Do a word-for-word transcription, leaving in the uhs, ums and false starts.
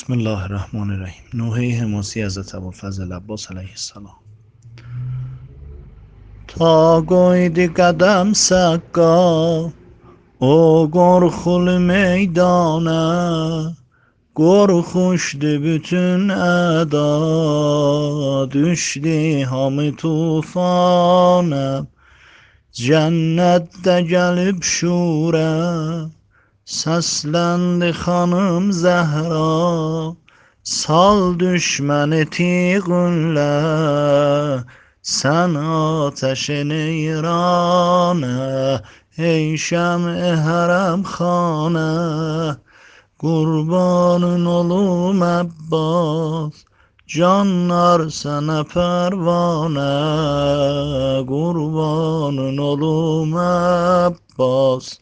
بسم الله الرحمن الرحیم. نوحه حماسی حضرت ابوالفضل عباس علیه السلام. تا koydu قدم سقا o qorxulu meydana, qorxuşdu bütün əda, düşdü hamı tufana. Cənnətdə gəlib şurə, səsləndi xanım Zəhra, sal düşməni tiğünlə, sən ateşi neyranə. Ey şəm-i hərəm-xanə, qurbanın olum Əbbas, canlar sənə pərvanə, qurbanın olum Əbbas.